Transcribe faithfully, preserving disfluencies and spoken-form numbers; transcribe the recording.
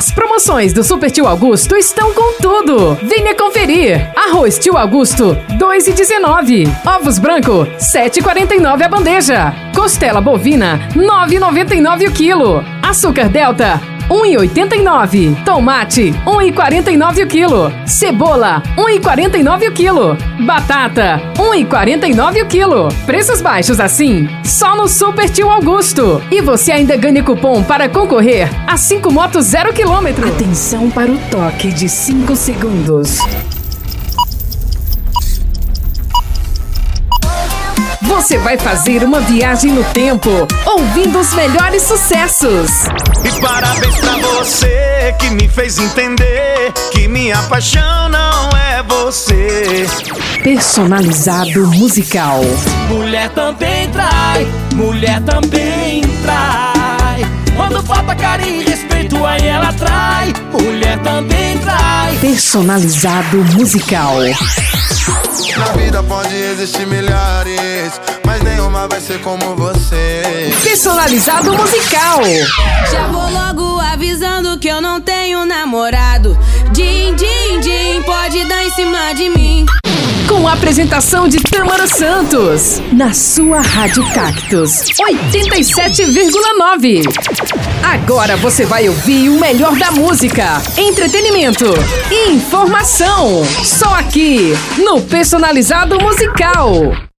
As promoções do Super Tio Augusto estão com tudo. Venha conferir. Arroz Tio Augusto, dois reais e dezenove centavos. Ovos branco, sete reais e quarenta e nove centavos a bandeja. Costela bovina, nove reais e noventa e nove centavos o quilo. Açúcar Delta, um real e oitenta e nove centavos. Tomate, um real e quarenta e nove centavos o quilo. Cebola, um real e quarenta e nove centavos o quilo. Batata, um real e quarenta e nove centavos o quilo. Preços baixos assim, só no Super Tio Augusto. E você ainda ganha cupom para concorrer a cinco motos zero quilômetro. Atenção para o toque de cinco segundos. Você vai fazer uma viagem no tempo, ouvindo os melhores sucessos. E parabéns pra você que me fez entender que minha paixão não é você. Personalizado musical. Mulher também trai, mulher também trai. Quando falta carinho e respeito, aí ela trai. Mulher também trai. Personalizado musical. Na vida pode existir milhares, mas nenhuma vai ser como você. Personalizado musical. Já vou logo avisando que eu não tenho namorado. Din, din, din, pode dar em cima de mim. Com a apresentação de Tâmara Santos, na sua Rádio Cactus oitenta e sete vírgula nove. Agora você vai ouvir o melhor da música, entretenimento e informação. Só aqui no Personalizado Musical.